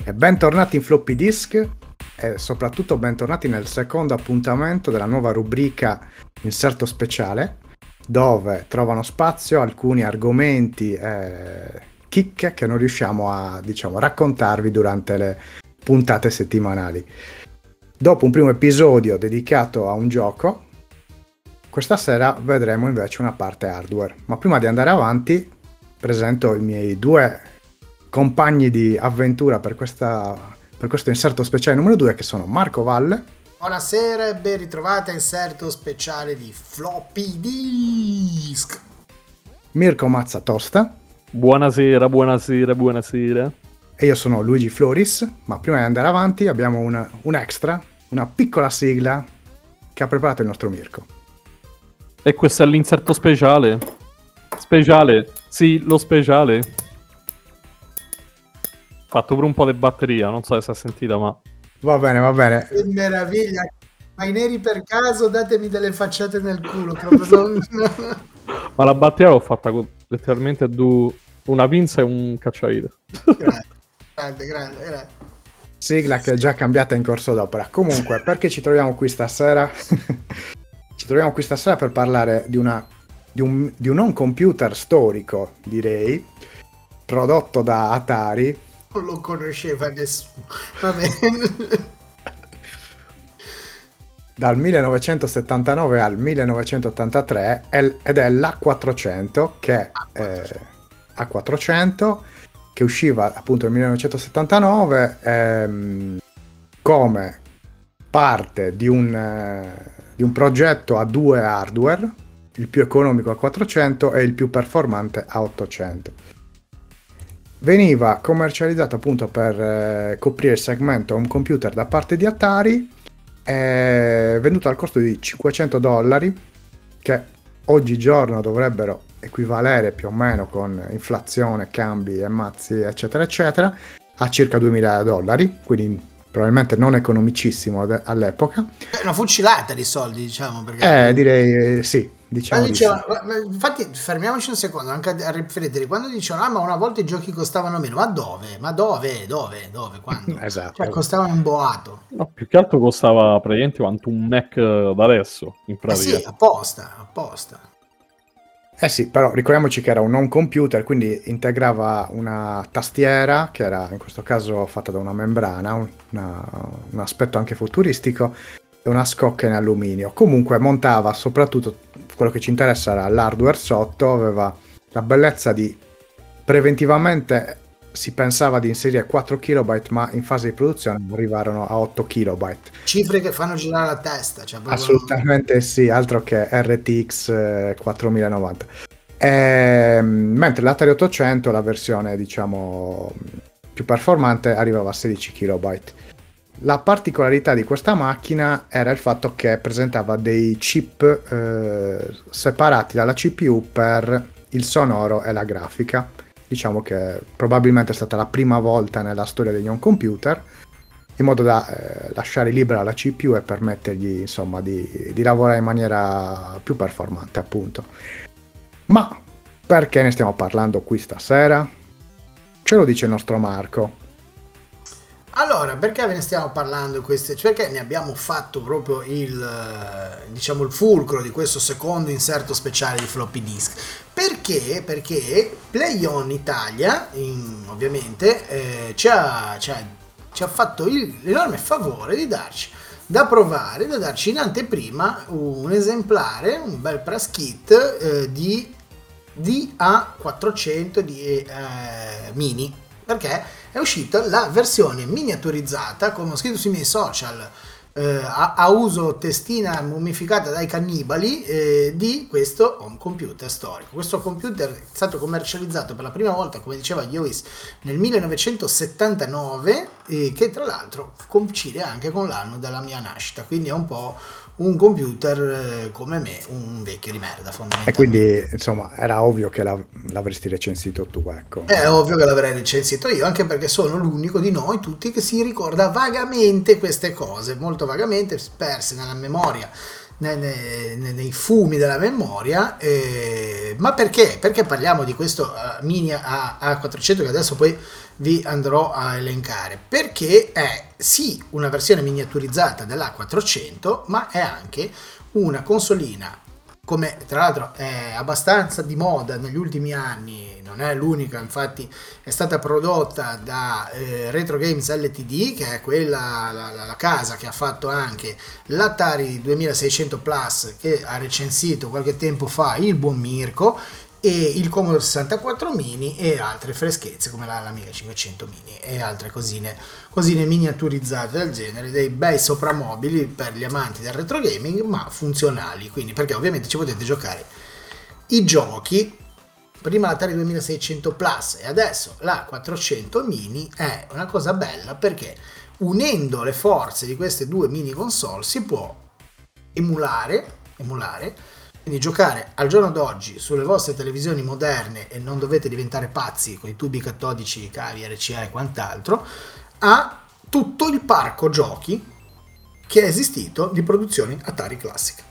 E bentornati in Floppy Disk e soprattutto bentornati nel secondo appuntamento della nuova rubrica Inserto Speciale, dove trovano spazio alcuni argomenti e chicche che non riusciamo a, raccontarvi durante le puntate settimanali. Dopo un primo episodio dedicato a un gioco, questa sera vedremo invece una parte hardware. Ma prima di andare avanti, presento i miei due compagni di avventura per questo inserto speciale numero 2, che sono Marco Valle. Buonasera e ben ritrovata a inserto speciale di Floppy Disk. Mirko Mazzatosta. Buonasera, buonasera, buonasera. E io sono Luigi Floris, ma prima di andare avanti abbiamo un extra, una piccola sigla che ha preparato il nostro Mirko. E questo è l'inserto speciale? Speciale? Sì, lo speciale. Fatto pure un po' di batteria, non so se si è sentita, ma... Va bene. Che meraviglia. Ma i neri per caso datemi delle facciate nel culo. Proprio Ma la batteria l'ho fatta con letteralmente una pinza e un cacciavite. Grande. Sigla che è già cambiata in corso d'opera. Comunque, perché ci troviamo qui stasera? Ci troviamo qui stasera per parlare di un home computer storico, direi, prodotto da Atari. Non lo conosceva nessuno. Va bene. Dal 1979 al 1983 ed è l'A400 che usciva appunto nel 1979 come parte di un progetto a due hardware, il più economico A400 e il più performante A800. Veniva commercializzato appunto per coprire il segmento home computer da parte di Atari, è venduto al costo di $500, che oggigiorno dovrebbero equivalere più o meno, con inflazione, cambi e mazzi eccetera eccetera, a circa $2000, quindi probabilmente non economicissimo all'epoca. È una fucilata di soldi, diciamo, perché... direi sì, diciamo di sì. Infatti fermiamoci un secondo anche a riflettere quando dicevano ma una volta i giochi costavano meno, ma dove, quando? Esatto. Cioè costavano un boato. No, più che altro costava praticamente quanto un Mac da adesso, in pratica. Sì, apposta. Sì, però ricordiamoci che era un home computer, quindi integrava una tastiera, che era in questo caso fatta da una membrana, un aspetto anche futuristico, e una scocca in alluminio. Comunque montava, soprattutto quello che ci interessa era l'hardware sotto, aveva la bellezza di, preventivamente si pensava di inserire 4 KB, ma in fase di produzione arrivarono a 8 KB. Cifre che fanno girare la testa. Cioè proprio... Assolutamente sì, altro che RTX 4090. Mentre l'Atari 800, la versione diciamo più performante, arrivava a 16 KB. La particolarità di questa macchina era il fatto che presentava dei chip separati dalla CPU per il sonoro e la grafica. Diciamo che probabilmente è stata la prima volta nella storia degli home computer, in modo da lasciare libera la CPU e permettergli insomma di lavorare in maniera più performante, appunto. Ma perché ne stiamo parlando qui stasera? Ce lo dice il nostro Marco. Allora, perché ve ne stiamo parlando di queste? Perché ne abbiamo fatto proprio il fulcro di questo secondo inserto speciale di Floppy Disk. Perché PlayOn Italia, ovviamente, ci ha fatto l'enorme favore di darci da provare, da darci in anteprima un esemplare, un bel press kit di A400 di Mini, perché è uscita la versione miniaturizzata, come ho scritto sui miei social, a uso testina mummificata dai cannibali, di questo home computer storico. Questo computer è stato commercializzato per la prima volta, come diceva Lewis, nel 1979, che tra l'altro coincide anche con l'anno della mia nascita, quindi è un po' un computer come me, un vecchio di merda fondamentalmente. E quindi insomma era ovvio che l'avresti recensito tu, ecco. È ovvio che l'avrei recensito io, anche perché sono l'unico di noi tutti che si ricorda vagamente queste cose, molto vagamente, sperse nella memoria nei fumi della memoria. Ma perché? Perché parliamo di questo Mini A400 che adesso poi vi andrò a elencare? Perché è sì una versione miniaturizzata dell'A400, ma è anche una consolina, come tra l'altro è abbastanza di moda negli ultimi anni, non è l'unica, infatti è stata prodotta da Retro Games Ltd, che è quella la casa che ha fatto anche l'Atari 2600 Plus, che ha recensito qualche tempo fa il buon Mirko, e il Commodore 64 Mini e altre freschezze come l'Amiga 500 Mini e altre cosine miniaturizzate del genere, dei bei sopramobili per gli amanti del retro gaming, ma funzionali, quindi perché ovviamente ci potete giocare i giochi. Prima l'Atari 2600 Plus e adesso la 400 Mini è una cosa bella, perché unendo le forze di queste due mini console si può emulare, quindi giocare al giorno d'oggi sulle vostre televisioni moderne, e non dovete diventare pazzi con i tubi cattodici, cavi, RCA e quant'altro, a tutto il parco giochi che è esistito di produzioni Atari classiche.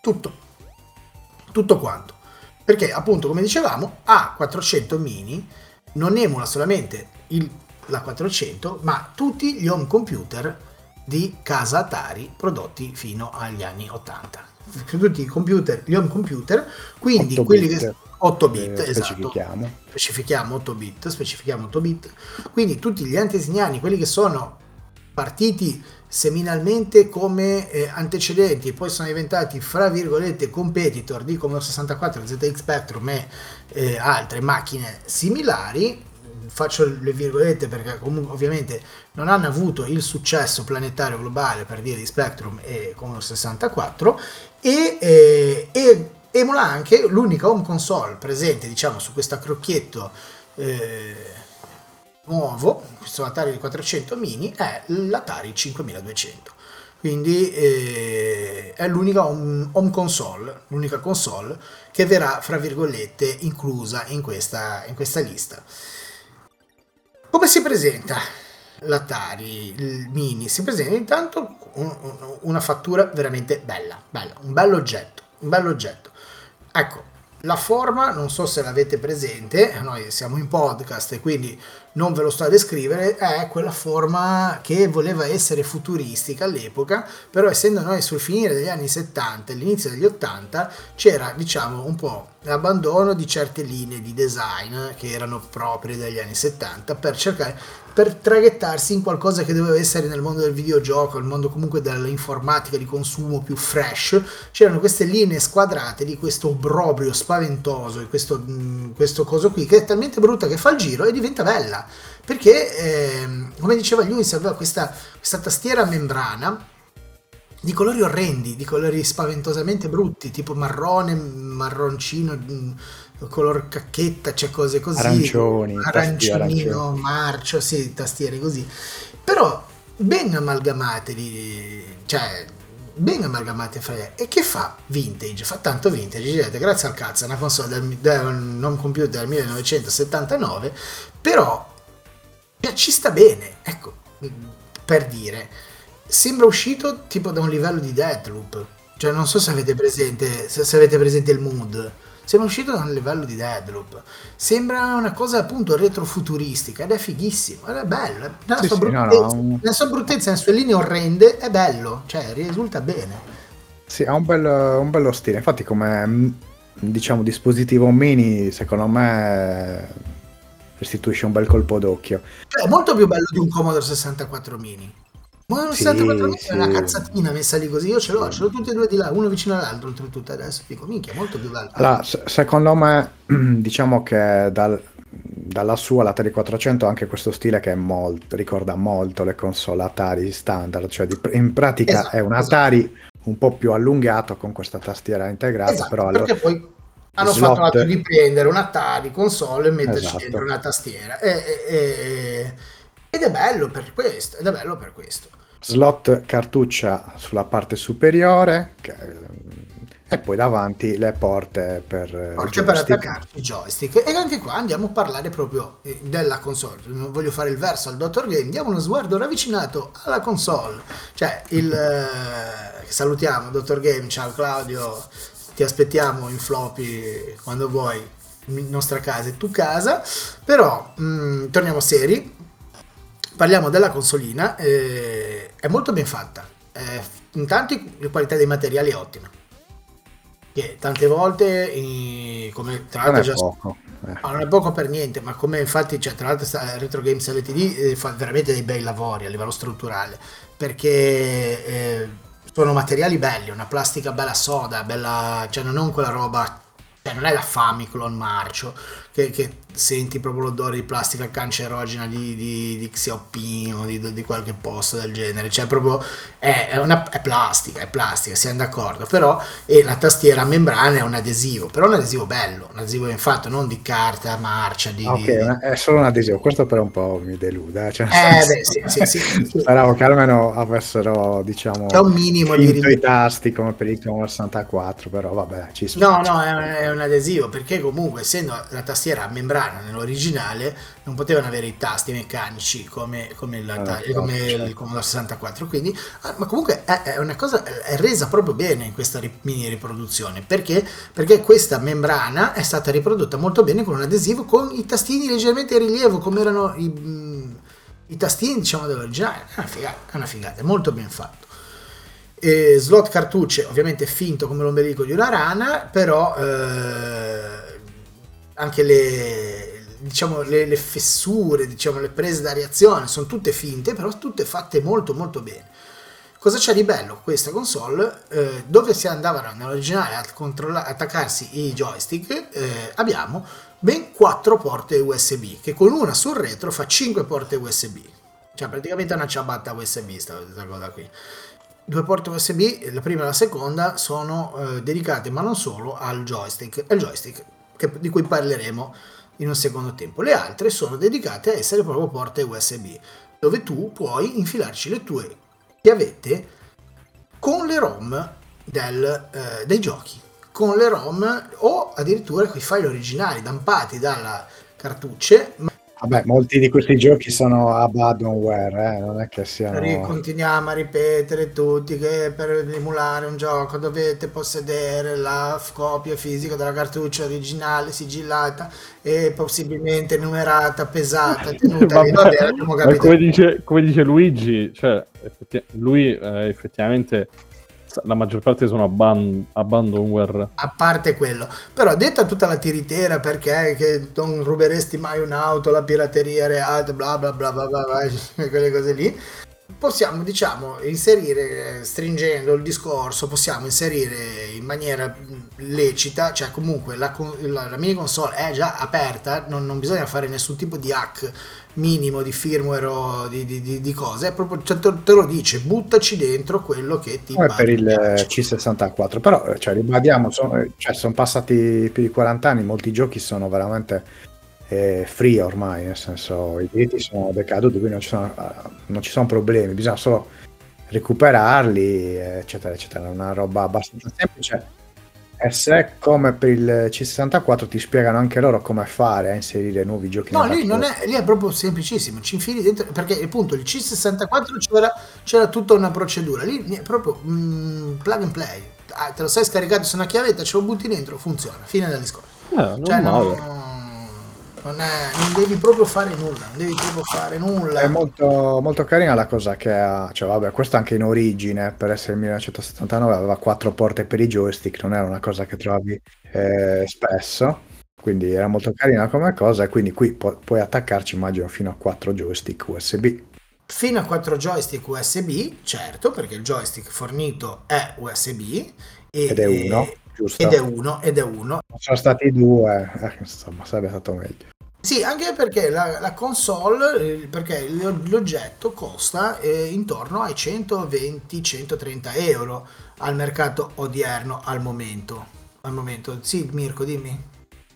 Tutto quanto. Perché appunto, come dicevamo, A400 Mini non emula solamente la 400, ma tutti gli home computer di casa Atari prodotti fino agli anni 80. Tutti gli home computer, quindi 8 quelli bit, che 8 bit, esatto. specifichiamo 8 bit, quindi tutti gli antesignani, quelli che sono partiti seminalmente come antecedenti e poi sono diventati fra virgolette competitor di Commodore 64, ZX Spectrum e altre macchine similari. Faccio le virgolette perché comunque ovviamente non hanno avuto il successo planetario globale per via di Spectrum e Commodore 64, e emula anche l'unica home console presente, diciamo, su questo crocchietto nuovo, questo Atari 400 Mini, è l'Atari 5200. Quindi è l'unica home console, l'unica console che verrà fra virgolette inclusa in questa lista. Come si presenta l'Atari, il Mini? Si presenta intanto una fattura veramente bella, un bello oggetto. Ecco, la forma, non so se l'avete presente, noi siamo in podcast e quindi non ve lo sto a descrivere, è quella forma che voleva essere futuristica all'epoca, però essendo noi sul finire degli anni 70 e l'inizio degli 80 c'era, diciamo, un po' l'abbandono di certe linee di design che erano proprie degli anni 70 per traghettarsi in qualcosa che doveva essere nel mondo del videogioco, il mondo comunque dell'informatica di consumo più fresh. C'erano queste linee squadrate di questo obbrobrio spaventoso e questo coso qui che è talmente brutta che fa il giro e diventa bella, perché come diceva lui, aveva questa tastiera a membrana di colori orrendi, di colori spaventosamente brutti, tipo marrone, marroncino, color cacchetta, c'è cose così, arancione, marcio, sì, tastiere così, però ben amalgamate, e che fa vintage, fa tanto vintage, direte, grazie al cazzo, è una console del home computer del 1979, però ci sta bene, ecco, per dire, sembra uscito tipo da un livello di Deathloop, cioè non so se avete presente il mood. Sembra uscito da un livello di Deathloop, sembra una cosa appunto retrofuturistica ed è fighissimo, ed è bello, nella sua bruttezza, nelle sue linee orrende è bello, cioè risulta bene. Sì, ha un bello stile, infatti come, diciamo, dispositivo mini secondo me restituisce un bel colpo d'occhio. È molto più bello di un Commodore 64 Mini. Ma un 64 Mini è una cazzatina messa lì così, io ce l'ho tutti e due di là, uno vicino all'altro, oltretutto adesso dico, minchia, è molto più bello. Allora, secondo me, diciamo che dalla sua, l'Atari 400, ha anche questo stile che ricorda molto le console Atari standard, cioè in pratica è un Atari un po' più allungato con questa tastiera integrata, però perché poi hanno fatto un altro riprendere un Atari console e metterci dentro una tastiera ed è bello per questo, slot cartuccia sulla parte superiore, e poi davanti le porte per il Porta per joystick. attaccarci i joystick. E anche qua andiamo a parlare proprio della console. Non voglio fare il verso al Dottor Game, diamo uno sguardo ravvicinato alla console. Cioè, salutiamo Dottor Game, ciao Claudio, ti aspettiamo in floppy quando vuoi, in nostra casa e tu casa. Però torniamo seri, parliamo della consolina, è molto ben fatta. Intanto la qualità dei materiali è ottima. Che tante volte, come tra Non l'altro è già poco. no, non è poco per niente, ma come infatti, cioè, tra l'altro Retro Games LTD fa veramente dei bei lavori a livello strutturale, perché sono materiali belli, una plastica bella soda, bella, cioè non quella roba, cioè non è la Famiclone marcio, che senti proprio l'odore di plastica cancerogena di Xiaoping o di qualche posto del genere, cioè proprio è plastica, siamo d'accordo, però e la tastiera a membrana è un adesivo, però un adesivo bello, un adesivo ben fatto, non di carta marcia, Ok, è solo un adesivo, questo però un po' mi delude, cioè nel beh, senso, sì. speravo che almeno avessero, C'è diciamo, un minimo di finto i tasti come per il Commodore 64, però vabbè, ci No, spiace. no, è un adesivo perché comunque essendo la tastiera a membrana nell'originale non potevano avere i tasti meccanici come il Certo. Commodore 64, quindi ma comunque è una cosa, è resa proprio bene in questa mini riproduzione perché questa membrana è stata riprodotta molto bene con un adesivo con i tastini leggermente a rilievo come erano i tastini diciamo dell'originale. È una figata, è molto ben fatto. Slot cartucce ovviamente finto come l'ombelico di una rana, però anche le fessure, diciamo le prese da reazione sono tutte finte, però tutte fatte molto molto bene. Cosa c'è di bello questa console? Dove si andavano nell'originale a attaccarsi i joystick, abbiamo ben 4 porte USB che con una sul retro fa 5 porte USB, cioè praticamente è una ciabatta USB questa cosa qui. 2 porte USB, la prima e la seconda, sono dedicate ma non solo al joystick, di cui parleremo in un secondo tempo. Le altre sono dedicate a essere proprio porte USB, dove tu puoi infilarci le tue chiavette con le ROM dei giochi, con le ROM o addirittura con i file originali dampati dalla cartucce. Vabbè, molti di questi giochi sono abandonware, non è che siano... Continuiamo a ripetere tutti che per emulare un gioco dovete possedere la copia fisica della cartuccia originale sigillata e possibilmente numerata, pesata, tenuta lì. Vabbè, abbiamo Ma capito. come dice Luigi, cioè, lui effettivamente la maggior parte sono abandonware. A parte quello, però detta tutta la tiritera perché che non ruberesti mai un'auto, la pirateria reale, bla bla bla bla bla, bla quelle cose lì, possiamo diciamo inserire, stringendo il discorso, possiamo inserire in maniera lecita, cioè comunque la mini console è già aperta, non bisogna fare nessun tipo di hack minimo di firmware o di cose, è proprio, cioè, te lo dice, buttaci dentro quello che ti Come per il piace. C64, però cioè, ribadiamo, sono passati più di 40 anni, molti giochi sono veramente free ormai, nel senso i diritti sono decaduti, quindi non ci sono problemi, bisogna solo recuperarli, eccetera, eccetera. È una roba abbastanza semplice. E se come per il C64 ti spiegano anche loro come fare a inserire nuovi giochi No, nella lì non tua... è, lì è proprio semplicissimo, ci infili dentro, perché appunto il C64 c'era tutta una procedura, lì è proprio plug and play. Te lo sei scaricato su una chiavetta, ce lo butti dentro, funziona, fine del discorso. Non Cioè male. non devi proprio fare nulla, non devi proprio fare nulla. È molto, molto carina la cosa che ha, cioè vabbè, questo anche in origine, per essere il 1979, aveva 4 porte per i joystick, non era una cosa che trovavi spesso, quindi era molto carina come cosa, e quindi qui puoi attaccarci, immagino, fino a 4 joystick USB. Fino a 4 joystick USB, certo, perché il joystick fornito è USB Ed è uno, giusto? ed è uno. Sono stati 2, insomma, sarebbe stato meglio. Sì, anche perché la console, perché l'oggetto costa intorno ai 120-130 euro al mercato odierno al momento. Sì, Mirko, dimmi.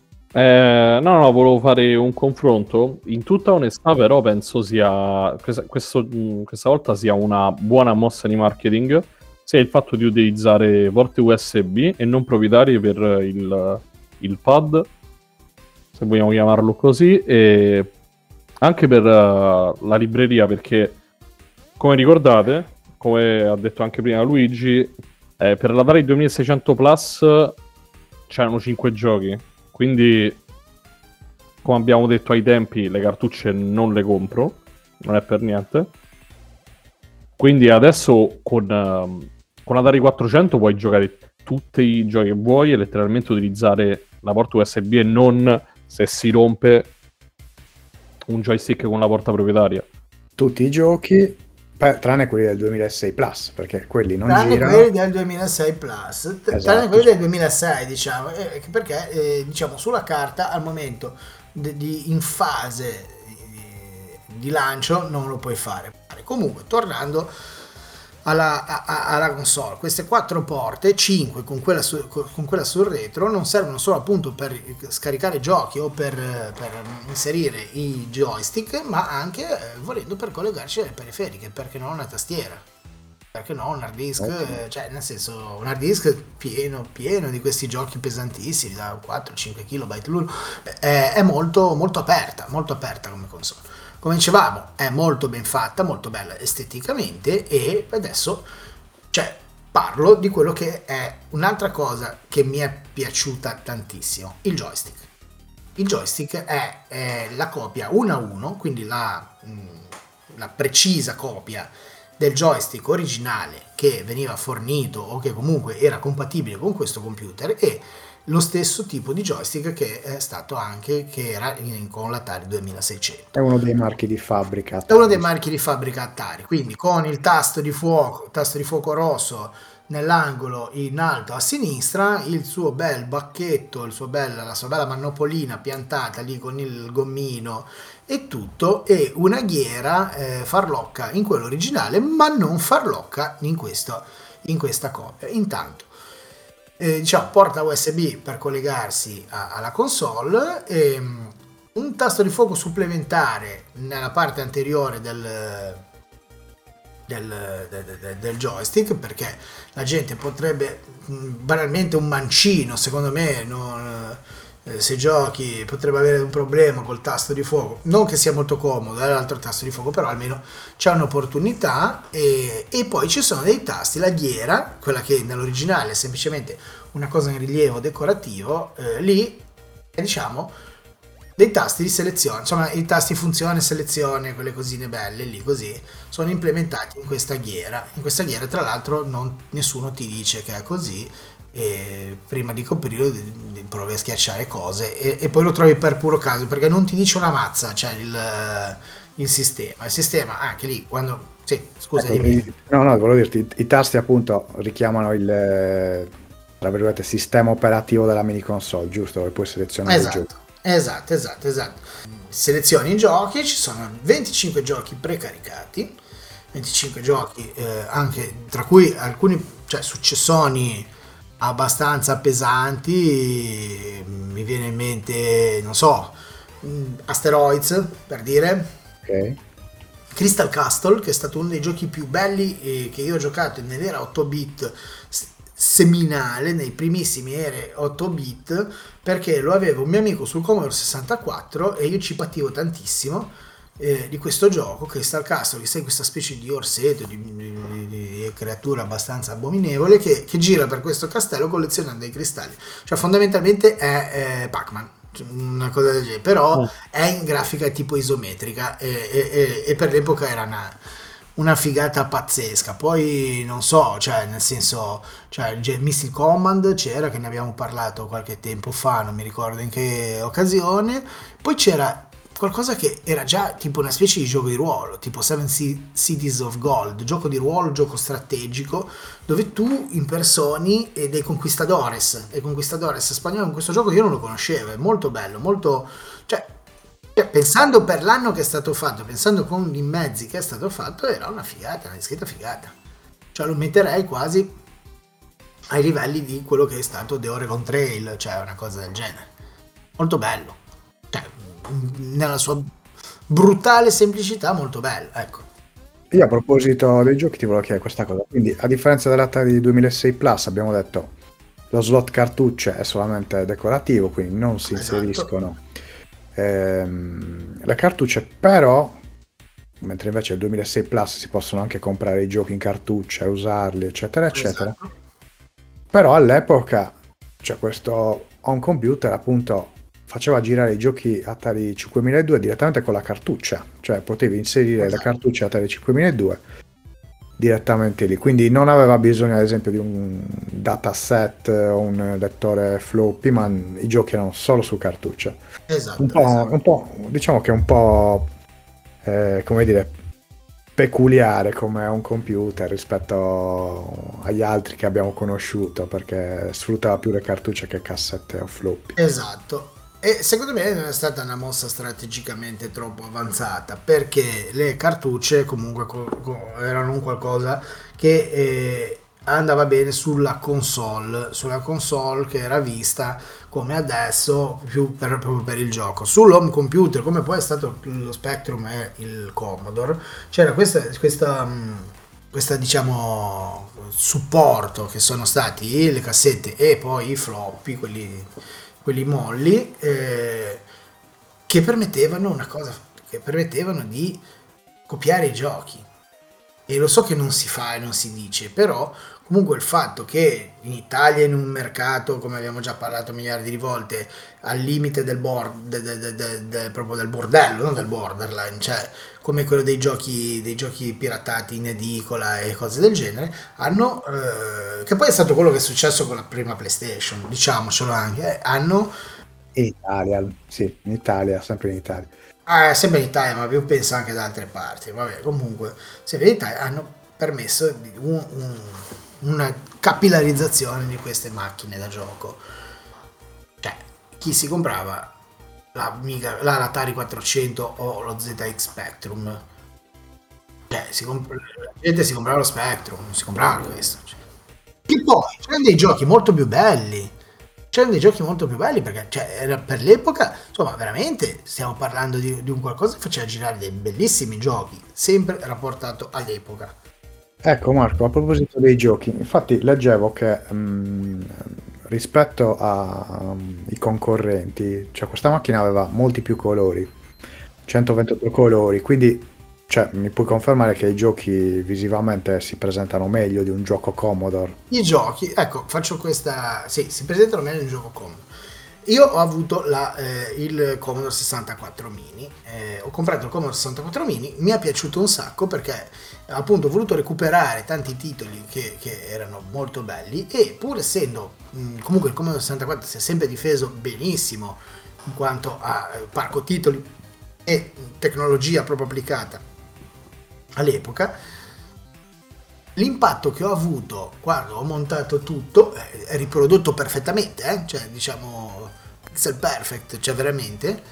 No, volevo fare un confronto. In tutta onestà, però, penso sia questa volta sia una buona mossa di marketing, Sì, il fatto di utilizzare porte USB e non proprietarie per il pad, se vogliamo chiamarlo così, e anche per la libreria, perché come ricordate, come ha detto anche prima Luigi, per l'Atari 2600 Plus c'erano 5 giochi, quindi come abbiamo detto ai tempi le cartucce non le compro, non è per niente. Quindi adesso con Atari 400 puoi giocare tutti i giochi che vuoi e letteralmente utilizzare la porta USB e non, se si rompe, un joystick con la porta proprietaria. Tutti i giochi, tranne quelli del 2006 Plus, perché quelli non Tranne girano. quelli del 2006 Plus, tranne Esatto. quelli del 2006, diciamo, perché diciamo sulla carta al momento in fase di lancio non lo puoi fare. Comunque, tornando alla console, queste 4 porte, 5 con quella sul retro, non servono solo appunto per scaricare giochi o per inserire i joystick, ma anche volendo per collegarci alle periferiche, perché non una tastiera, perché no un hard disk, cioè nel senso un hard disk pieno di questi giochi pesantissimi da 4-5 KB l'uno, è molto aperta come console. Come dicevamo, è molto ben fatta, molto bella esteticamente, e adesso parlo di quello che è un'altra cosa che mi è piaciuta tantissimo, il joystick. Il joystick è la copia 1-1, quindi la precisa copia del joystick originale che veniva fornito o che comunque era compatibile con questo computer, e lo stesso tipo di joystick che è stato anche che era con l'Atari 2600. È uno dei marchi di fabbrica. È uno dei marchi di fabbrica Atari, quindi con il tasto di fuoco rosso nell'angolo in alto a sinistra, il suo bel bacchetto, la sua bella manopolina piantata lì con il gommino e tutto, e una ghiera farlocca in quello originale, ma non farlocca in questa copia. Intanto diciamo porta USB per collegarsi alla console, un tasto di fuoco supplementare nella parte anteriore del joystick, perché la gente potrebbe banalmente un mancino, secondo me, se giochi potrebbe avere un problema col tasto di fuoco, non che sia molto comodo l'altro tasto di fuoco, però almeno c'è un'opportunità. E poi ci sono dei tasti, la ghiera, quella che nell'originale è semplicemente una cosa in rilievo decorativo, lì diciamo dei tasti di selezione, insomma i tasti funzione, selezione, quelle cosine belle lì così, sono implementati in questa ghiera. Tra l'altro nessuno ti dice che è così, e prima di coprirlo provi a schiacciare cose e poi lo trovi per puro caso, perché non ti dice una mazza, cioè il sistema anche lì quando scusa, no, volevo dirti, i tasti appunto richiamano il tra virgolette sistema operativo della mini console, giusto? Che puoi selezionare i giochi. Esatto. Selezioni i giochi, ci sono 25 giochi precaricati, 25 giochi anche tra cui alcuni successoni abbastanza pesanti. Mi viene in mente, non so, Asteroids, per dire, Ok. Crystal Castle, che è stato uno dei giochi più belli che io ho giocato nell'era 8 bit seminale, nei primissimi ere 8 bit, perché lo avevo un mio amico sul Commodore 64 e io ci pativo tantissimo di questo gioco, Crystal Castle, che sei questa specie di orseto, di creatura abbastanza abominevole che gira per questo castello collezionando dei cristalli, cioè fondamentalmente è Pac-Man, una cosa del genere, però è in grafica tipo isometrica, e per l'epoca era una figata pazzesca. Poi non so, nel senso, Missile Command c'era, che ne abbiamo parlato qualche tempo fa, non mi ricordo in che occasione. Poi c'era qualcosa che era già tipo una specie di gioco di ruolo, tipo Seven Cities of Gold, gioco di ruolo, gioco strategico, dove tu impersoni dei conquistadores, e conquistadores spagnoli. In questo gioco io non lo conoscevo, è molto bello, molto, pensando per l'anno che è stato fatto, pensando con i mezzi che è stato fatto, era una figata, una discreta figata. Lo metterei quasi ai livelli di quello che è stato The Oregon Trail, una cosa del genere. Molto bello, nella sua brutale semplicità, molto bello, ecco. Io a proposito dei giochi ti volevo chiedere questa cosa. Quindi, a differenza dell'Atari 2006 Plus, abbiamo detto lo slot cartucce è solamente decorativo, quindi non si Esatto, inseriscono le cartucce, però, mentre invece il 2006 Plus si possono anche comprare i giochi in cartuccia e usarli, eccetera, eccetera. esatto, Però all'epoca, cioè questo home computer appunto faceva girare i giochi Atari 5002 direttamente con la cartuccia, cioè potevi inserire le esatto. cartucce Atari 5002 direttamente lì, quindi non aveva bisogno ad esempio di un dataset o un lettore floppy, ma i giochi erano solo su cartuccia. Esatto, esatto. Diciamo che è un po' come dire, peculiare come un computer rispetto agli altri che abbiamo conosciuto, perché sfruttava più le cartucce che cassette o floppy. Esatto. E secondo me non è stata una mossa strategicamente troppo avanzata perché le cartucce comunque erano un qualcosa che andava bene sulla console che era vista come adesso più proprio per il gioco. Sull'home computer, come poi è stato lo Spectrum e il Commodore, c'era questa diciamo supporto che sono stati le cassette e poi i floppy, quelli molli, che permettevano una cosa, che permettevano di copiare i giochi. E lo so che non si fa e non si dice, però comunque il fatto che in Italia, in un mercato, come abbiamo già parlato miliardi di volte, al limite del proprio del bordello, non del borderline, cioè come quello dei giochi piratati in edicola e cose del genere, hanno, che poi è stato quello che è successo con la prima PlayStation, diciamocelo anche, hanno In Italia, sì, in Italia, sempre in Italia. sempre in Italia, ma più penso anche da altre parti. Vabbè, comunque, sempre in Italia hanno permesso una capillarizzazione di queste macchine da gioco. Cioè, chi si comprava l'Atari 400 o lo ZX Spectrum? Cioè, la gente si comprava lo Spectrum, non si comprava questo. Cioè. Che poi c'erano dei giochi molto più belli. C'erano dei giochi molto più belli perché cioè, era per l'epoca, insomma, veramente stiamo parlando di un qualcosa che faceva girare dei bellissimi giochi, sempre rapportato all'epoca. Ecco Marco, a proposito dei giochi, infatti leggevo che rispetto ai concorrenti, cioè questa macchina aveva molti più colori, 128 colori, quindi cioè, mi puoi confermare che i giochi visivamente si presentano meglio di un gioco Commodore? I giochi, ecco, faccio questa, sì, si presentano meglio in un gioco Commodore. Io ho avuto il Commodore 64 mini, ho comprato il Commodore 64 mini, mi è piaciuto un sacco perché appunto ho voluto recuperare tanti titoli che erano molto belli e pur essendo comunque il Commodore 64 si è sempre difeso benissimo in quanto a parco titoli e tecnologia proprio applicata all'epoca, l'impatto che ho avuto quando ho montato tutto è riprodotto perfettamente, cioè diciamo pixel perfect, cioè veramente.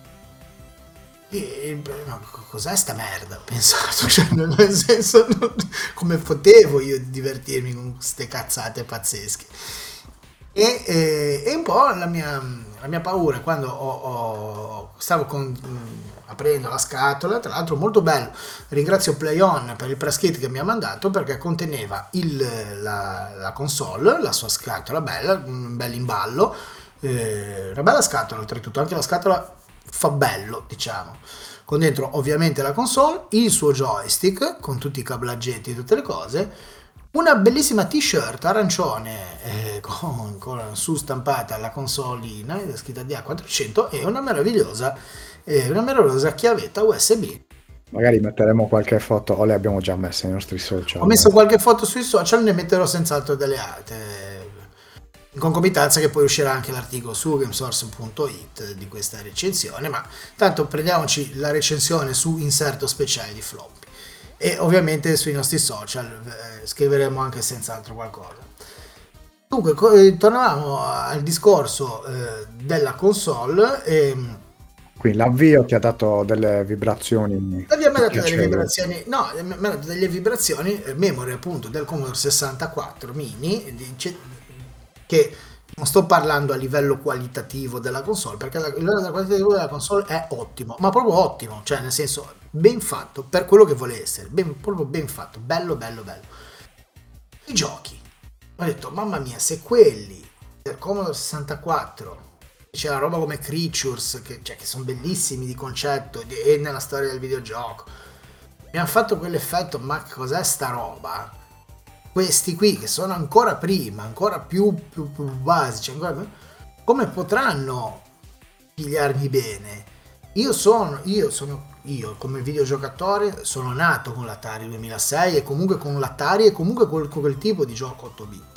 Ma cos'è sta merda? Ho pensato, cioè, nel senso, come potevo io divertirmi con queste cazzate pazzesche? E un po' la mia paura quando stavo aprendo la scatola, tra l'altro molto bello, ringrazio PlayOn per il press kit che mi ha mandato perché conteneva la console, la sua scatola bella, un bel imballo, una bella scatola oltretutto, anche la scatola fa bello, diciamo, con dentro ovviamente la console, il suo joystick con tutti i cablaggetti e tutte le cose, una bellissima t-shirt arancione con su stampata la consolina scritta DA400 e una meravigliosa chiavetta USB. Magari metteremo qualche foto, o le abbiamo già messe nei nostri Ho social. messo qualche foto sui social, ne metterò senz'altro delle altre. In concomitanza che poi uscirà anche l'articolo su gamesource.it di questa recensione, ma tanto prendiamoci la recensione su inserto speciale di floppy. E ovviamente sui nostri social scriveremo anche senz'altro qualcosa. Dunque, tornavamo al discorso della console. Quindi l'avvio ti ha dato delle vibrazioni Mi ha dato delle piacevoli. vibrazioni, no, mi ha dato delle vibrazioni, memory appunto del Commodore 64 mini, che non sto parlando a livello qualitativo della console, perché il livello qualitativo della console è ottimo, ma proprio ottimo, cioè nel senso ben fatto per quello che vuole essere, proprio ben fatto, bello. I giochi, ho detto mamma mia, se quelli del Commodore 64 c'è la roba come Creatures che sono bellissimi di concetto e nella storia del videogioco, mi hanno fatto quell'effetto, ma cos'è sta roba? Questi qui che sono ancora prima, ancora più basici, come potranno pigliarmi bene? Io come videogiocatore sono nato con l'Atari 2006 e comunque con l'Atari e comunque con quel tipo di gioco 8 bit.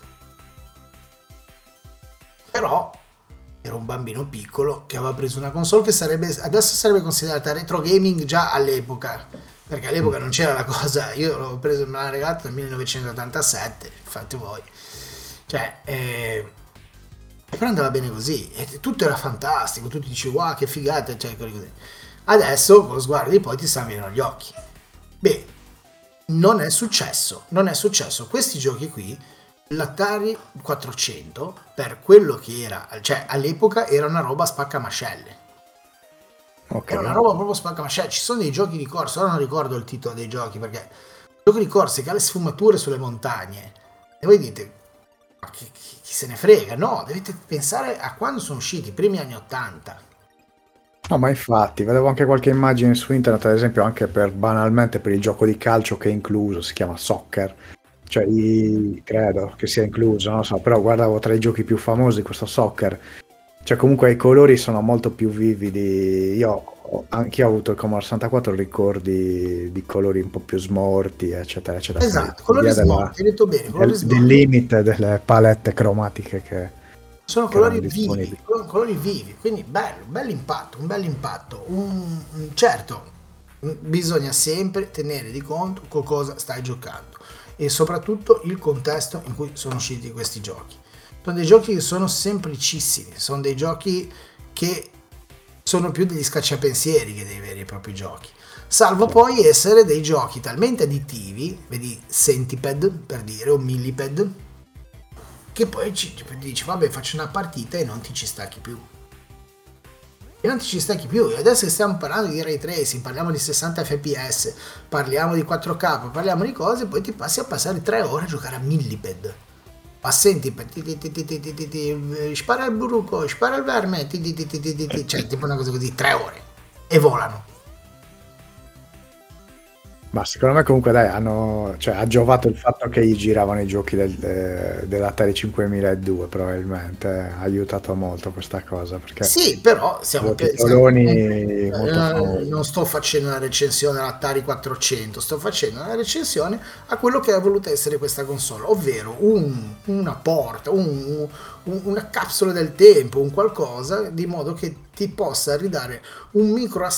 Però ero un bambino piccolo che aveva preso una console che adesso sarebbe considerata retro gaming già all'epoca, perché all'epoca non c'era la cosa. Io l'ho preso, me l'ha regalato nel 1987, fate voi, però andava bene così e tutto era fantastico, tutti dicevano wow che figata, così. Adesso con lo sguardo di poi ti salvano gli occhi. Beh, non è successo questi giochi qui. L'Atari 400 per quello che era, all'epoca era una roba spaccamascelle. Era una roba proprio spaccamascelle. Ci sono dei giochi di corsa, ora non ricordo il titolo dei giochi, perché giochi di corsa che ha le sfumature sulle montagne e voi dite ma chi se ne frega? No, dovete pensare a quando sono usciti i primi anni 80. No, ma infatti, vedevo anche qualche immagine su internet, ad esempio anche banalmente per il gioco di calcio che è incluso, si chiama Soccer. Credo che sia incluso, non lo so, però guardavo tra i giochi più famosi questo Soccer, comunque i colori sono molto più vividi. Anch'io ho avuto il Commodore 64, ricordi di colori un po' più smorti, eccetera, eccetera. Esatto, colori smorti, hai detto bene, del limite delle palette cromatiche che sono colori vivi, quindi un bel impatto. Certo, bisogna sempre tenere di conto con cosa stai giocando e soprattutto il contesto in cui sono usciti questi giochi. Sono dei giochi che sono semplicissimi, sono dei giochi che sono più degli scacciapensieri che dei veri e propri giochi, salvo poi essere dei giochi talmente additivi, vedi Centipede per dire, o Millipede, che poi dici vabbè faccio una partita e non ti ci stacchi più. E adesso stiamo parlando di ray tracing, parliamo di 60 fps, parliamo di 4K, parliamo di cose, poi ti passi a passare 3 ore a giocare a Millipede. Ma senti, spara il buruco, spara il verme, tipo una cosa così, 3 ore e volano. Ma secondo me comunque dai, ha giovato il fatto che gli giravano i giochi dell'Atari 5002, probabilmente ha aiutato molto questa cosa, perché sì, però non sto facendo una recensione all'Atari 400, sto facendo una recensione a quello che ha voluto essere questa console, ovvero una porta, una capsula del tempo, un qualcosa di modo che ti possa ridare un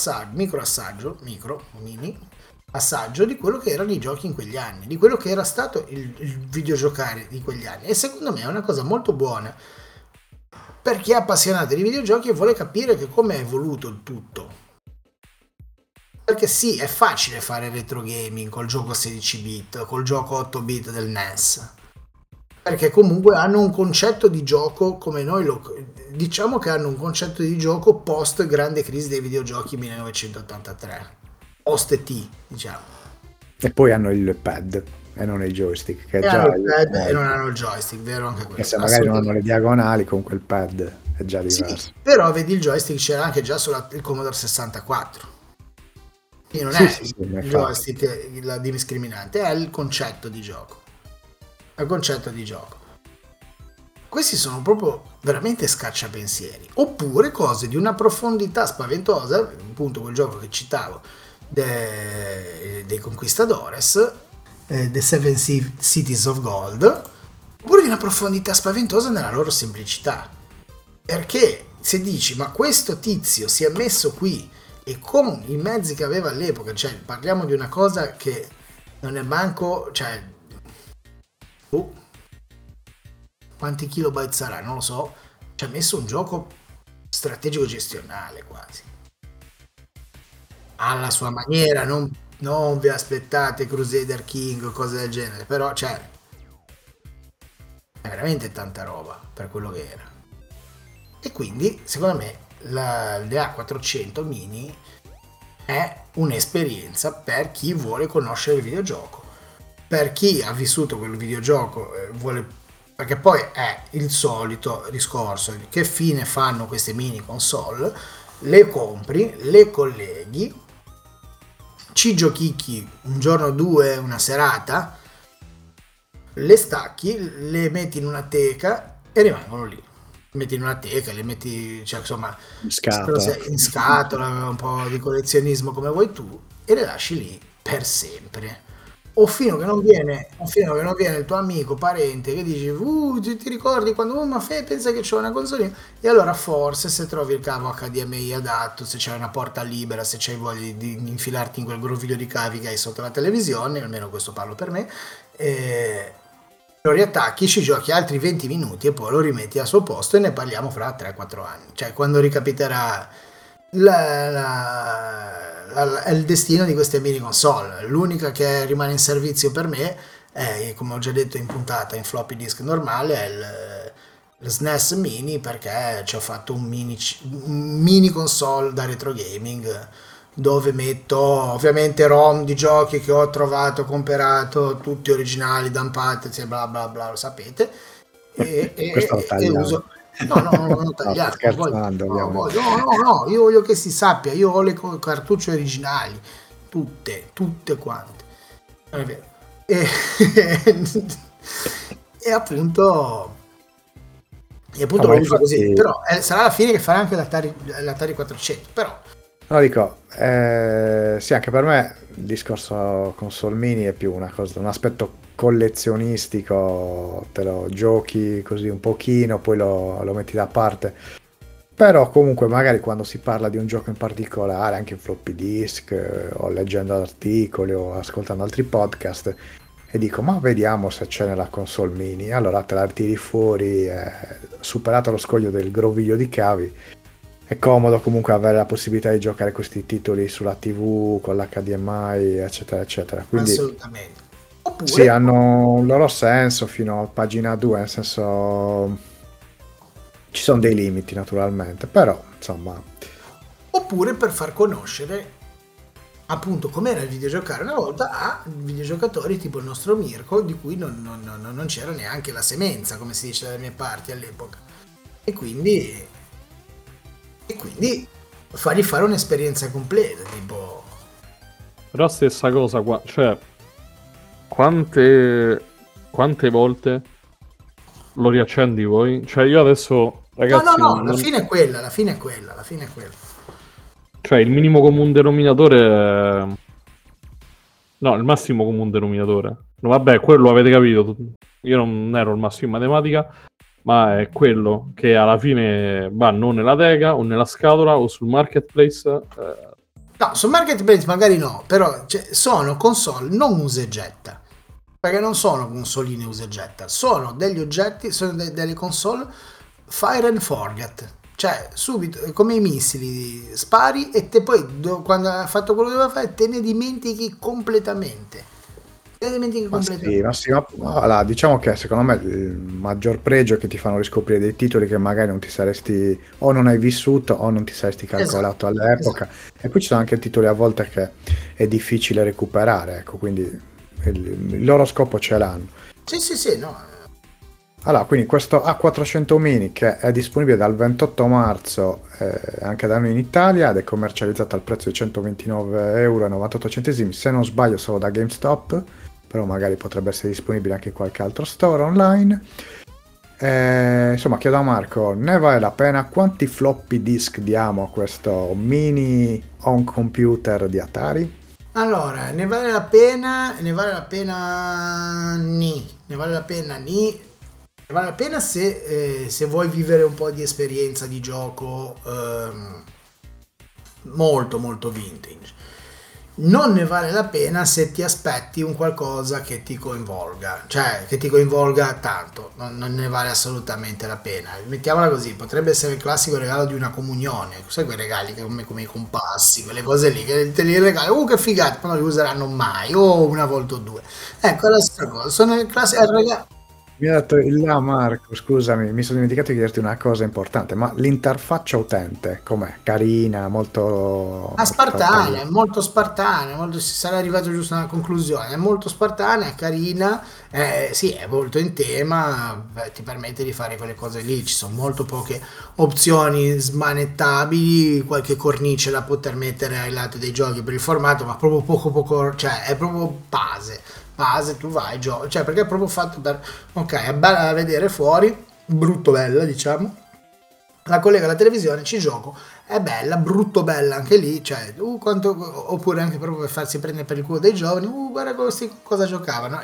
mini assaggio di quello che erano i giochi in quegli anni, di quello che era stato il videogiocare di quegli anni. E secondo me è una cosa molto buona per chi è appassionato di videogiochi e vuole capire che come è evoluto il tutto. Perché sì, è facile fare retro gaming col gioco 16 bit, col gioco 8 bit del NES, perché comunque hanno un concetto di gioco come noi diciamo che hanno un concetto di gioco post grande crisi dei videogiochi 1983. Post-T, diciamo. E poi hanno il pad e non il joystick, che già il pad e non hanno il joystick, vero anche questo. E se magari non hanno le diagonali, comunque il pad è già diverso. Sì, però vedi il joystick c'era anche già sul Commodore 64. Quindi non è il joystick la discriminante, è il concetto di gioco. Questi sono proprio veramente scacciapensieri, oppure cose di una profondità spaventosa, appunto quel gioco che citavo dei Conquistadores, The Seven Cities of Gold, oppure di una profondità spaventosa nella loro semplicità, perché se dici ma questo tizio si è messo qui e con i mezzi che aveva all'epoca, parliamo di una cosa che non è manco, quanti kilobyte sarà, non lo so, ci ha messo un gioco strategico gestionale quasi alla sua maniera, non vi aspettate Crusader King o cose del genere, però è veramente tanta roba per quello che era. E quindi secondo me l'A400 Mini è un'esperienza per chi vuole conoscere il videogioco, per chi ha vissuto quel videogioco vuole, perché poi è il solito discorso: che fine fanno queste mini console? Le compri, le colleghi, ci giochicchi un giorno o due, una serata, le stacchi, le metti in una teca e rimangono lì. Le metti in una teca, le metti, cioè, insomma, Scatola. in scatola, un po' di collezionismo come vuoi tu, e le lasci lì per sempre. O fino che non viene il tuo amico, parente, che dici, ti ricordi quando, ma pensa che c'ho una console? E allora forse se trovi il cavo HDMI adatto, se c'è una porta libera, se c'hai voglia di infilarti in quel groviglio di cavi che hai sotto la televisione, almeno questo parlo per me, lo riattacchi, ci giochi altri 20 minuti e poi lo rimetti al suo posto e ne parliamo fra 3-4 anni. Cioè, quando ricapiterà è il destino di queste mini console. L'unica che rimane in servizio per me è, come ho già detto in puntata, in floppy disk normale, è il SNES mini, perché ci ho fatto un mini console da retro gaming dove metto ovviamente ROM di giochi che ho trovato, comprato, tutti originali, dumpati, bla bla bla, lo sapete, Questo lo e tagliamo. uso. No, no, non No, sto tagliato, scherzando, ovviamente. no, io voglio che si sappia, io ho le cartucce originali, tutte quante. Non è vero. E, e appunto, No, lo ma uso così, infatti, però sarà la fine che farà anche l'Atari 400, però no, dico, sì, anche per me il discorso console mini è più una cosa, un aspetto collezionistico, te lo giochi così un pochino, poi lo metti da parte. Però comunque magari quando si parla di un gioco in particolare, anche in floppy disk, o leggendo articoli o ascoltando altri podcast, e dico, ma vediamo se c'è nella console mini. Allora te la tiri fuori, superato lo scoglio del groviglio di cavi. È comodo comunque avere la possibilità di giocare questi titoli sulla TV con l'HDMI, eccetera, eccetera. Quindi assolutamente. sì, Oppure, hanno un loro senso fino a pagina 2, nel senso ci sono dei limiti naturalmente, però insomma, oppure per far conoscere appunto com'era il videogiocare una volta a videogiocatori tipo il nostro Mirko, di cui non c'era neanche la semenza, come si dice dalle mie parti all'epoca. E quindi, e quindi fargli fare un'esperienza completa, tipo. Però stessa cosa qua, cioè, quante volte lo riaccendi voi? Cioè, io adesso, No, no, ragazzi, no, la fine è quella, la fine è quella, la fine è quella. cioè, il minimo comune denominatore no, il massimo comune denominatore. No, vabbè, quello avete capito. Io non ero il massimo in matematica, ma è quello che alla fine va non nella teca o nella scatola o sul marketplace. No, su Marketplace magari no, però sono console non usa e getta, perché non sono consoline usa e getta, sono degli oggetti, sono delle console fire and forget, cioè subito come i missili spari e te poi quando hai fatto quello che doveva fare te ne dimentichi completamente. Te ne dimentichi completamente. ma sì, allora, diciamo che secondo me il maggior pregio è che ti fanno riscoprire dei titoli che magari non ti saresti, o non hai vissuto o non ti saresti Esatto, calcolato all'epoca. esatto. E poi ci sono anche titoli a volte che è difficile recuperare, ecco, quindi il loro scopo ce l'hanno. Sì, sì, sì, no. Allora, quindi questo A400 Mini che è disponibile dal 28 marzo anche da noi in Italia ed è commercializzato al prezzo di 129,98 euro, se non sbaglio solo da GameStop, però magari potrebbe essere disponibile anche in qualche altro store online. Insomma, chiedo a Marco, ne vale la pena? Quanti floppy disk diamo a questo mini home computer di Atari? Allora, ne vale la pena, ne vale la pena, ne vale la pena, ne vale la pena se vuoi vivere un po' di esperienza di gioco molto molto vintage. Non ne vale la pena se ti aspetti un qualcosa che ti coinvolga, cioè che ti coinvolga tanto, non ne vale assolutamente la pena. Mettiamola così, potrebbe essere il classico regalo di una comunione, sai quei regali che come i compassi, quelle cose lì, che te li regali, che figata, ma non li useranno mai, o una volta o due. Ecco, è la stessa cosa, sono il classico regalo. Mi ha detto il là Marco, scusami, mi sono dimenticato di dirti una cosa importante, ma l'interfaccia utente com'è? Carina, molto... Ma spartana, è molto spartana, si sarà arrivato giusto a una conclusione, è molto spartana, è carina, sì, è molto in tema, ti permette di fare quelle cose lì, ci sono molto poche opzioni smanettabili, qualche cornice da poter mettere ai lati dei giochi per il formato, ma proprio poco, cioè è proprio base, tu vai, giochi, cioè perché è proprio fatto per, ok, è bella da vedere fuori, brutto bella diciamo, la collega alla televisione, ci gioco, è bella, brutto bella anche lì, cioè, oppure anche proprio per farsi prendere per il culo dei giovani, guarda cosa giocavano,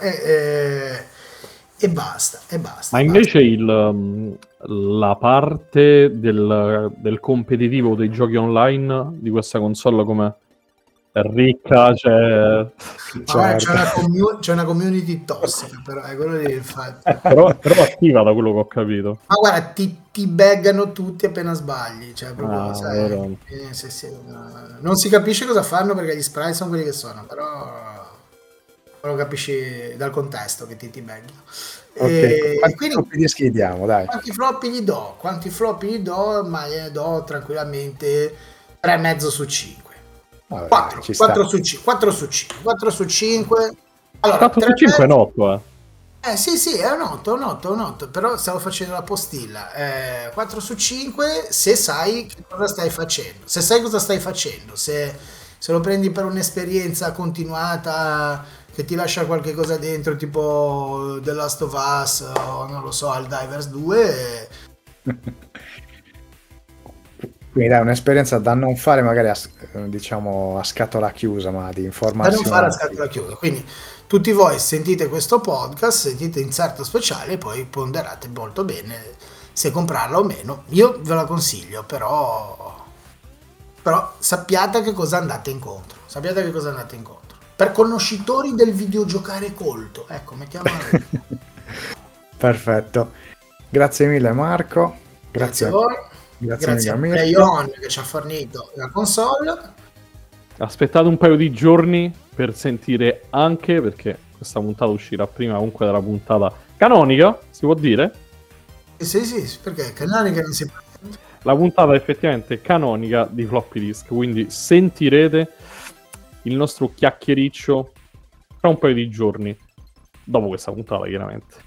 e basta, e basta. Ma invece la parte del competitivo dei giochi online di questa console come è ricca, cioè... Ma Certo. c'è una community tossica, però è quello lì il fatto. però attiva da quello che ho capito. Ma guarda, ti baggano tutti appena sbagli, cioè proprio, sai, vero. non si capisce cosa fanno perché gli sprite sono quelli che sono, però lo capisci dal contesto che ti baggano. Ok, quanti Quindi floppy diski diamo, dai? quanti floppy gli do? Quanti floppy gli do? Ma gliene do tranquillamente 3,5 su 5. Vabbè, 4, ci sta. 4 su 5, 4 su 5, 4 su 5. Allora, 4 su 5 è 8, sì, è un 8, però stavo facendo la postilla. 4 su 5 se sai che cosa stai facendo. Se sai cosa stai facendo, se lo prendi per un'esperienza continuata che ti lascia qualche cosa dentro, tipo The Last of Us o non lo so, al Divers 2, Quindi dai, un'esperienza da non fare magari diciamo a scatola chiusa, ma di da informazione. non fare a scatola chiusa. Quindi tutti voi sentite questo podcast, sentite inserto speciale e poi ponderate molto bene se comprarla o meno. Io ve la consiglio, però sappiate che cosa andate incontro. Per conoscitori del videogiocare colto. Ecco, mettiamola lì. Perfetto. Grazie mille Marco. Grazie a voi. Grazie mille Grazie a a Mirko. PlayOn che ci ha fornito la console. Aspettate un paio di giorni per sentire anche, perché questa puntata uscirà prima comunque della puntata canonica, si può dire? Sì, perché canonica non si... La puntata effettivamente canonica di Floppy Disk, quindi sentirete il nostro chiacchiericcio tra un paio di giorni, dopo questa puntata chiaramente.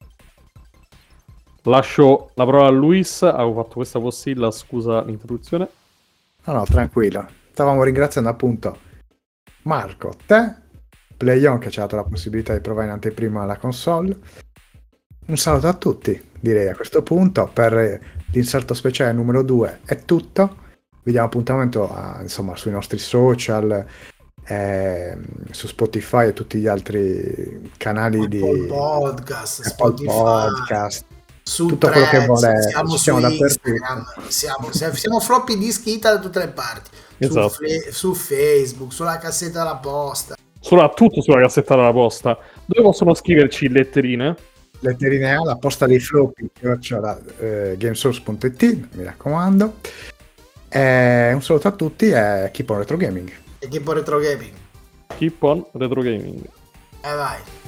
Lascio la parola a Luis, avevo fatto questa postilla, scusa l'interruzione. No, tranquillo. Stavamo ringraziando appunto Marco, te, PlayOn che ci ha dato la possibilità di provare in anteprima la console. Un saluto a tutti, direi a questo punto. Per l'inserto speciale numero 2 è tutto. Vi diamo appuntamento insomma sui nostri social, su Spotify e tutti gli altri canali Apple di Podcast, Apple Spotify, Podcast, su tutto quello che Threads, volete. siamo Ci su siamo Instagram, dappertutto. siamo Floppy Disk Italia da tutte le parti, Esatto. su Facebook, sulla cassetta della posta. Tutto sulla cassetta della posta. Dove possono scriverci letterine? Letterine A, la posta dei floppy, gamesource.it, mi raccomando. Un saluto a tutti e keep on retro gaming. E tipo retro gaming. Keep on retro gaming. Vai.